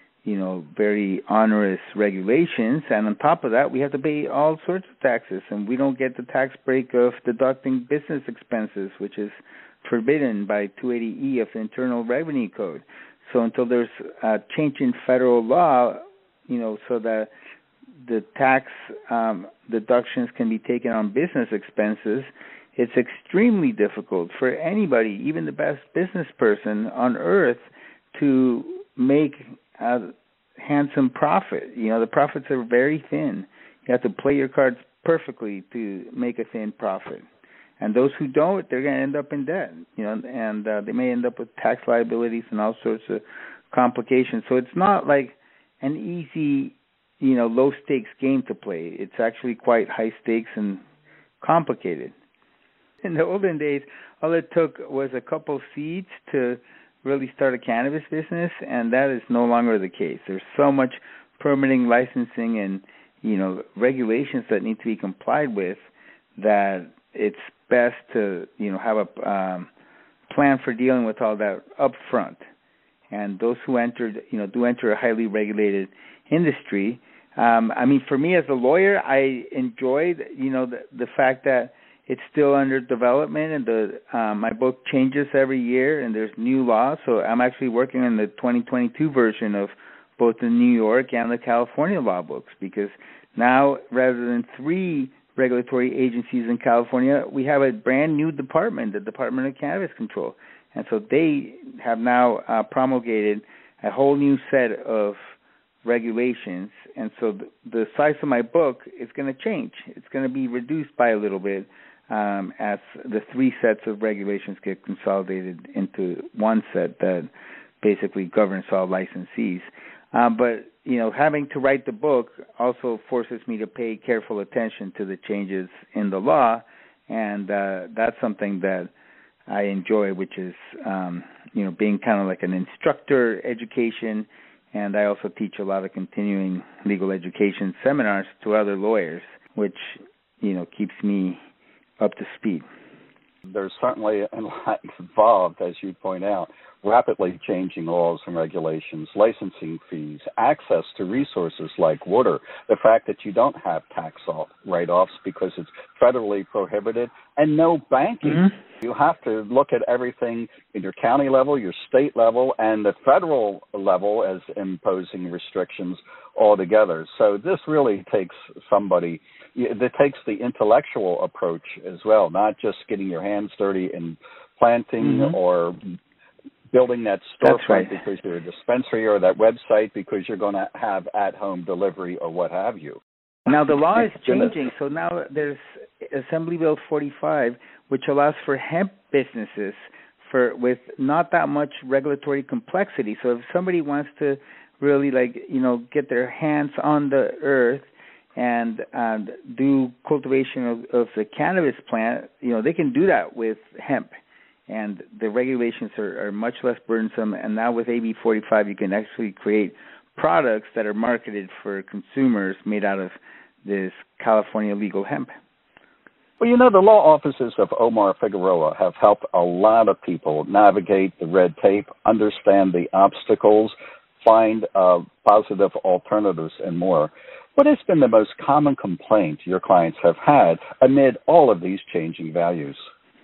very onerous regulations, and on top of that, we have to pay all sorts of taxes, and we don't get the tax break of deducting business expenses, which is forbidden by 280E of the Internal Revenue Code. So until there's a change in federal law, so that the tax deductions can be taken on business expenses, it's extremely difficult for anybody, even the best business person on earth, to make a handsome profit. The profits are very thin. You have to play your cards perfectly to make a thin profit. And those who don't, they're going to end up in debt, and they may end up with tax liabilities and all sorts of complications. So it's not like an easy, low-stakes game to play. It's actually quite high stakes and complicated. In the olden days, all it took was a couple seeds to really start a cannabis business, and that is no longer the case. There's so much permitting, licensing, and regulations that need to be complied with that it's best to have a plan for dealing with all that up front. And those who do enter a highly regulated industry. For me as a lawyer, I enjoyed the fact that it's still under development, and my book changes every year, and there's new laws. So I'm actually working on the 2022 version of both the New York and the California law books, because now, rather than 3 regulatory agencies in California, we have a brand new department, the Department of Cannabis Control. And so they have now promulgated a whole new set of regulations. And so the size of my book is going to change. It's going to be reduced by a little bit as the 3 sets of regulations get consolidated into one set that basically governs all licensees. But having to write the book also forces me to pay careful attention to the changes in the law, and that's something that I enjoy, which is being kind of like an instructor education, and I also teach a lot of continuing legal education seminars to other lawyers, which keeps me up to speed. There's certainly a lot involved, as you point out, rapidly changing laws and regulations, licensing fees, access to resources like water, the fact that you don't have tax write-offs because it's federally prohibited, and no banking. Mm-hmm. You have to look at everything in your county level, your state level, and the federal level as imposing restrictions altogether. So this really takes it takes the intellectual approach as well, not just getting your hands dirty in planting mm-hmm. or building that storefront because you're a dispensary, or that website because you're going to have at-home delivery or what have you. Now the law is changing, so now there's Assembly Bill 45, which allows for hemp businesses with not that much regulatory complexity. So if somebody wants to really get their hands on the earth and do cultivation of the cannabis plant, they can do that with hemp. And the regulations are much less burdensome. And now with AB 45, you can actually create products that are marketed for consumers made out of this California legal hemp. Well, the law offices of Omar Figueroa have helped a lot of people navigate the red tape, understand the obstacles, find positive alternatives, and more. What has been the most common complaint your clients have had amid all of these changing values?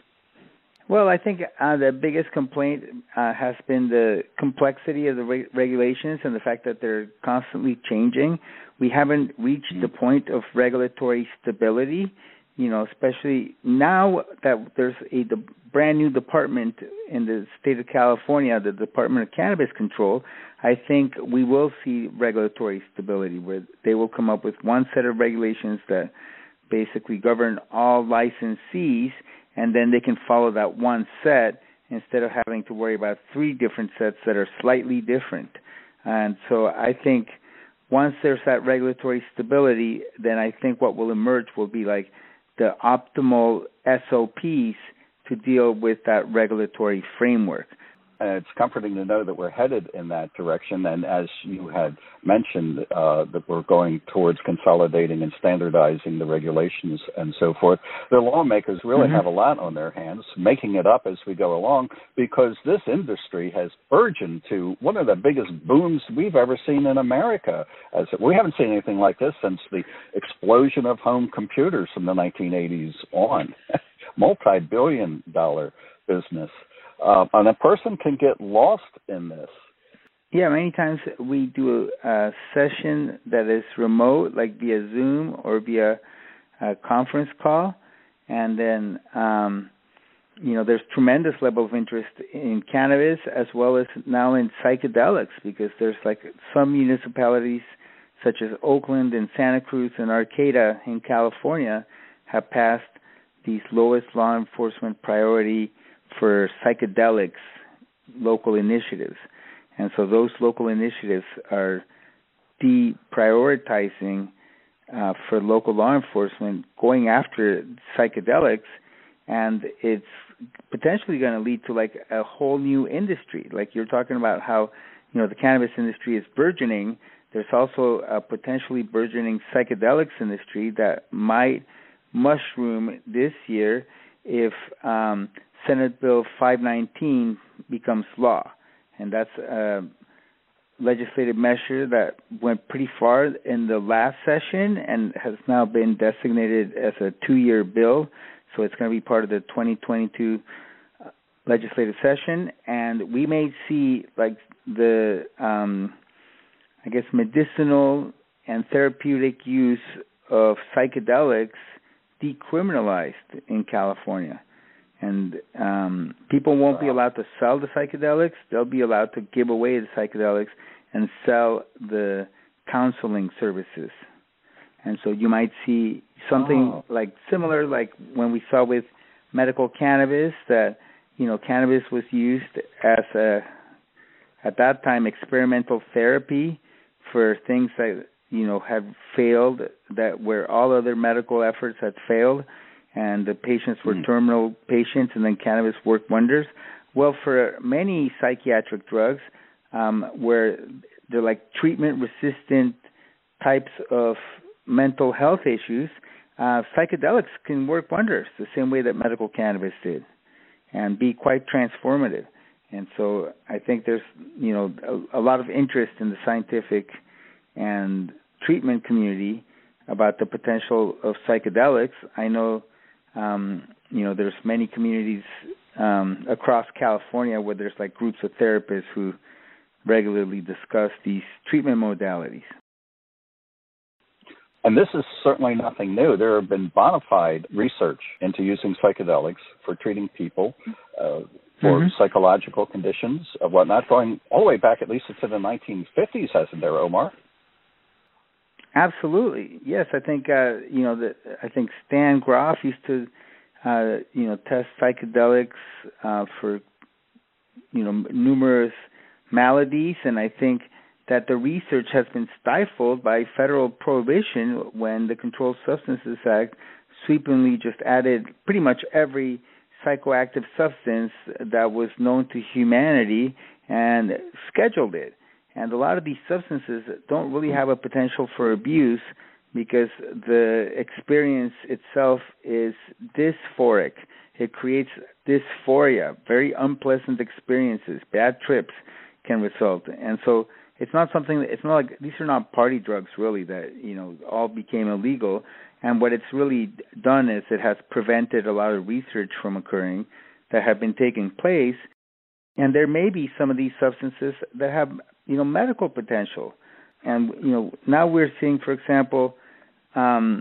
Well, I think the biggest complaint has been the complexity of the regulations and the fact that they're constantly changing. We haven't reached the point of regulatory stability, especially now that there's a brand new department in the state of California, the Department of Cannabis Control. I think we will see regulatory stability where they will come up with one set of regulations that basically govern all licensees, and then they can follow that one set instead of having to worry about 3 different sets that are slightly different. And so I think once there's that regulatory stability, then I think what will emerge will be like the optimal SOPs to deal with that regulatory framework. It's comforting to know that we're headed in that direction. And as you had mentioned, that we're going towards consolidating and standardizing the regulations and so forth. The lawmakers really mm-hmm. have a lot on their hands, making it up as we go along, because this industry has burgeoned to one of the biggest booms we've ever seen in America. We haven't seen anything like this since the explosion of home computers from the 1980s on. Multi-billion-dollar business. And a person can get lost in this. Yeah, many times we do a session that is remote, like via Zoom or via a conference call, and then there's tremendous level of interest in cannabis as well as now in psychedelics, because there's like some municipalities such as Oakland and Santa Cruz and Arcata in California have passed these lowest law enforcement priority for psychedelics local initiatives. And so those local initiatives are deprioritizing for local law enforcement going after psychedelics, and it's potentially going to lead to like a whole new industry. Like you're talking about how, the cannabis industry is burgeoning. There's also a potentially burgeoning psychedelics industry that might mushroom this year if Senate Bill 519 becomes law. And that's a legislative measure that went pretty far in the last session and has now been designated as a 2-year bill. So it's going to be part of the 2022 legislative session. And we may see like the, medicinal and therapeutic use of psychedelics decriminalized in California. And people won't be allowed to sell the psychedelics. They'll be allowed to give away the psychedelics and sell the counseling services. And so you might see something like similar, like when we saw with medical cannabis, that cannabis was used as at that time experimental therapy for things that had failed, that where all other medical efforts had failed, and the patients were terminal patients, and then cannabis worked wonders. Well, for many psychiatric drugs, where they're like treatment-resistant types of mental health issues, psychedelics can work wonders the same way that medical cannabis did, and be quite transformative. And so I think there's, a lot of interest in the scientific and treatment community about the potential of psychedelics. I know, there's many communities across California where there's like groups of therapists who regularly discuss these treatment modalities. And this is certainly nothing new. There have been bona fide research into using psychedelics for treating people for psychological conditions and whatnot, going all the way back at least into the 1950s, hasn't there, Omar? Absolutely, yes. I think I think Stan Grof used to test psychedelics for numerous maladies, and I think that the research has been stifled by federal prohibition when the Controlled Substances Act sweepingly just added pretty much every psychoactive substance that was known to humanity and scheduled it. And a lot of these substances don't really have a potential for abuse because the experience itself is dysphoric. It creates dysphoria, very unpleasant experiences, bad trips can result. And so it's not like these are not party drugs really that, all became illegal. And what it's really done is it has prevented a lot of research from occurring that have been taking place. And there may be some of these substances that have, medical potential. And, now we're seeing, for example, the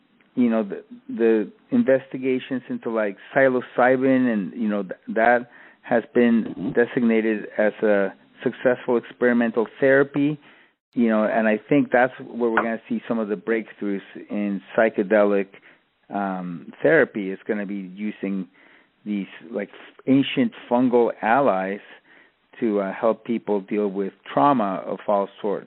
investigations into like psilocybin, and, that has been designated as a successful experimental therapy, and I think that's where we're going to see some of the breakthroughs in psychedelic therapy. Is going to be using these like ancient fungal allies to help people deal with trauma of all sorts.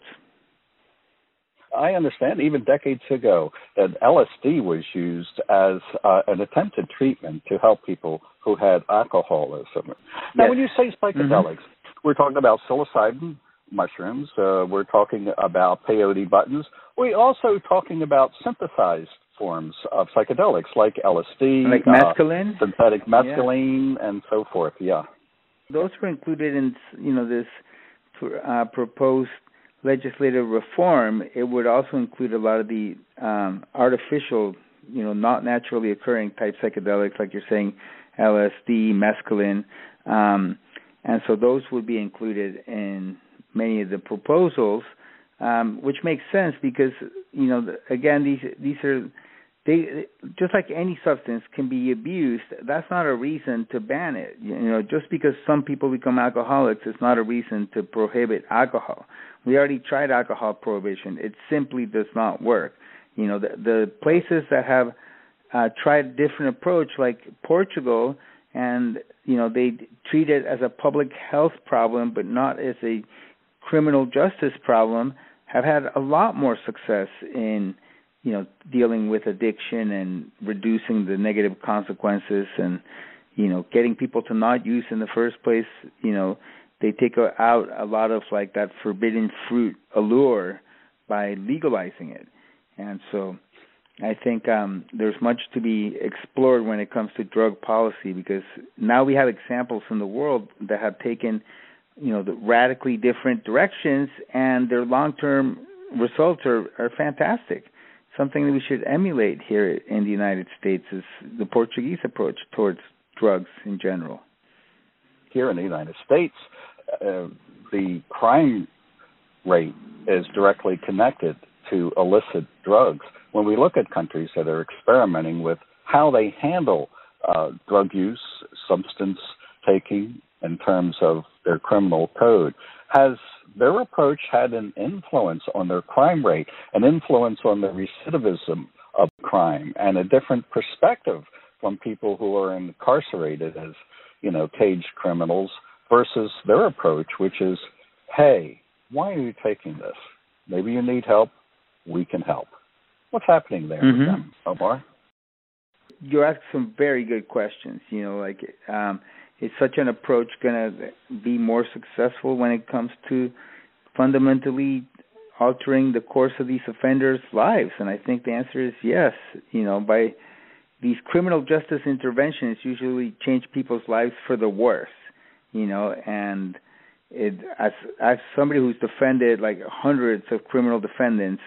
I understand even decades ago that LSD was used as an attempted treatment to help people who had alcoholism. Now, when you say psychedelics, we're talking about psilocybin mushrooms. We're talking about peyote buttons. We're also talking about synthesized forms of psychedelics like LSD, like mescaline, synthetic mescaline, and so forth. Yeah, those were included in this proposed legislative reform. It would also include a lot of the artificial, not naturally occurring type psychedelics, like you're saying, LSD, mescaline. And so those would be included in many of the proposals, which makes sense because, again, these are, they just like any substance can be abused. That's not a reason to ban it. Just because some people become alcoholics, it's not a reason to prohibit alcohol. We already tried alcohol prohibition. It simply does not work. The places that have tried a different approach, like Portugal, and they treat it as a public health problem, but not as a criminal justice problem, have had a lot more success in dealing with addiction and reducing the negative consequences and, getting people to not use in the first place. They take out a lot of like that forbidden fruit allure by legalizing it. And so I think there's much to be explored when it comes to drug policy, because now we have examples in the world that have taken, the radically different directions, and their long-term results are fantastic. Something that we should emulate here in the United States is the Portuguese approach towards drugs in general. Here in the United States, the crime rate is directly connected to illicit drugs. When we look at countries that are experimenting with how they handle drug use, substance taking in terms of their criminal code, has their approach had an influence on their crime rate, an influence on the recidivism of crime, and a different perspective from people who are incarcerated as, caged criminals versus their approach, which is, hey, why are you taking this? Maybe you need help. We can help. What's happening there with them, Omar? You ask some very good questions. Is such an approach going to be more successful when it comes to fundamentally altering the course of these offenders' lives? And I think the answer is yes. By these criminal justice interventions usually change people's lives for the worse, and as somebody who's defended like hundreds of criminal defendants,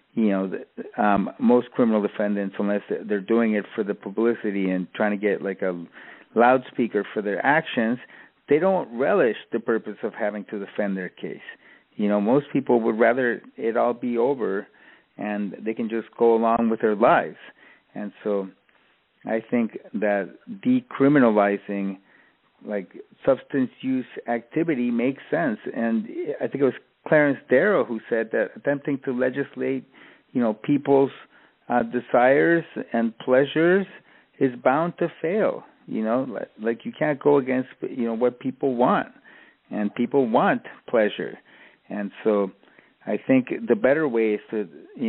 most criminal defendants, unless they're doing it for the publicity and trying to get like a loudspeaker for their actions, they don't relish the purpose of having to defend their case. Most people would rather it all be over and they can just go along with their lives. And so I think that decriminalizing like substance use activity makes sense. And I think it was Clarence Darrow who said that attempting to legislate, people's desires and pleasures is bound to fail. Like you can't go against, what people want, and people want pleasure. And so I think the better way is to,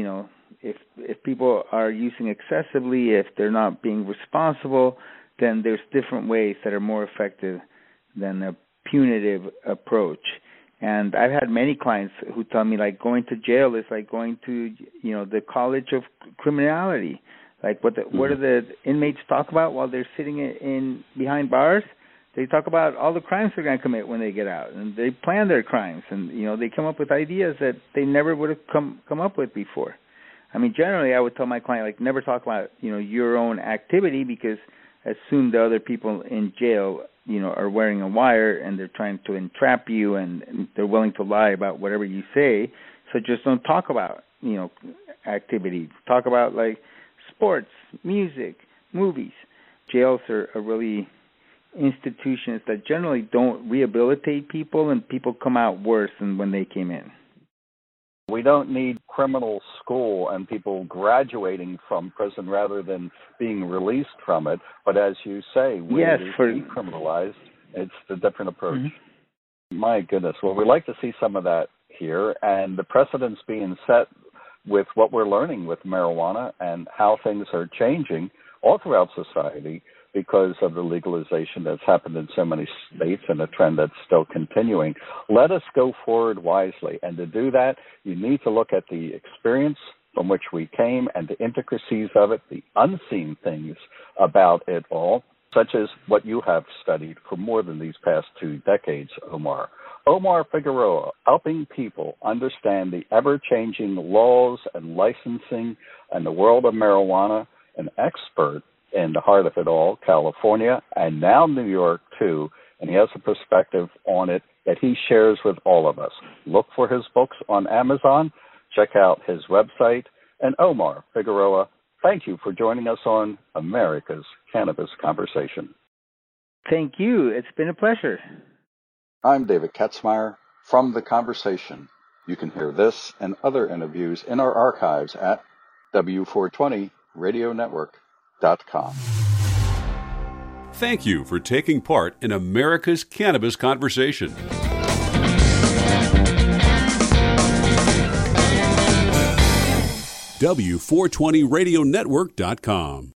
if people are using excessively, if they're not being responsible, then there's different ways that are more effective than a punitive approach. And I've had many clients who tell me, like, going to jail is like going to, the college of criminality. Like, what do the inmates talk about while they're sitting in behind bars? They talk about all the crimes they're going to commit when they get out, and they plan their crimes, and they come up with ideas that they never would have come up with before. I mean, generally, I would tell my client, like, never talk about your own activity, because assume the other people in jail are wearing a wire and they're trying to entrap you, and they're willing to lie about whatever you say. So just don't talk about activity. Talk about like sports, music, movies. Jails are really institutions that generally don't rehabilitate people, and people come out worse than when they came in. We don't need criminal school and people graduating from prison rather than being released from it. But as you say, when it is decriminalized, it's the different approach. Mm-hmm. My goodness. Well, we'd like to see some of that here, and the precedents being set with what we're learning with marijuana and how things are changing all throughout society because of the legalization that's happened in so many states and a trend that's still continuing. Let us go forward wisely. And to do that, you need to look at the experience from which we came and the intricacies of it, the unseen things about it all, such as what you have studied for more than these past 2 decades, Omar. Omar Figueroa, helping people understand the ever-changing laws and licensing and the world of marijuana, an expert in the heart of it all, California, and now New York, too, and he has a perspective on it that he shares with all of us. Look for his books on Amazon. Check out his website. And Omar Figueroa, thank you for joining us on America's Cannabis Conversation. Thank you. It's been a pleasure. I'm David Katzmeyer from The Conversation. You can hear this and other interviews in our archives at W420radionetwork.com. Thank you for taking part in America's Cannabis Conversation. W420radionetwork.com.